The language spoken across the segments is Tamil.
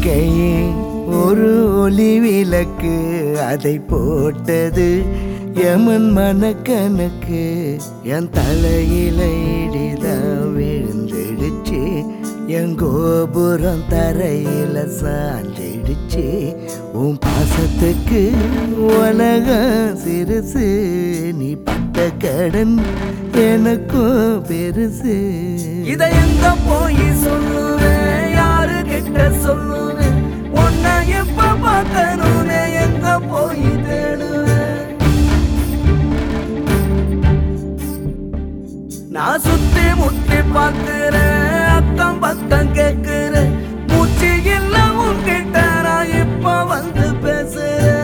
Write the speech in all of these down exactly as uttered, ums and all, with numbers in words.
வாழ்க்கையே ஒரு ஒளி விளக்கு, அதை போட்டது எமன் மனக்கணக்கு. என் தலையில இடிதான் விழுந்துடுச்சு, என் கோபுரம் தரையில சாஞ்சிடுச்சு. உன் பாசத்துக்கு உலகம் சிறுசு, நீ பட்ட கடன் எனக்கும் பெருசு. இதை எங்க போய் சொல்லுவேன், யாரு கிட்ட சொல்லுவேன், உன்னை எப்ப பார்க்கணும்னு எங்க போய் தேடுவேன். நான் சுத்தி முத்தி பார்க்கிறேன், அக்கம் பக்கம் கேட்கிறேன், மூச்சு இல்ல உன்கிட்ட நான் இப்ப வந்து பேசுறேன்.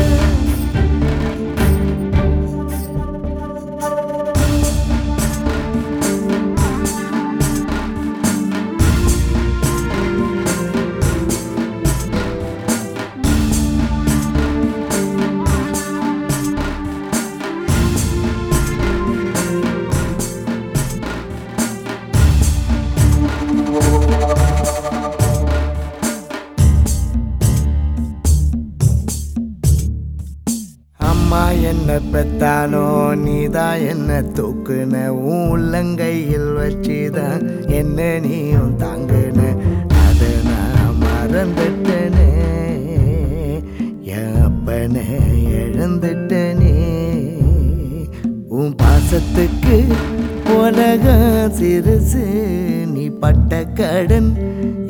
அம்மா என்ன பெத்தானோ, நீதான் என்ன தூக்குன, உன் உள்ளங்கையில் வச்சுதான் என்ன நீயும் தாங்குன. அதை நான் மறந்துட்டனே, என் அப்பனை இழந்துட்டனே. உன் பாசத்துக்கு உலகம் சிறுசு, நீ பட்ட கடன்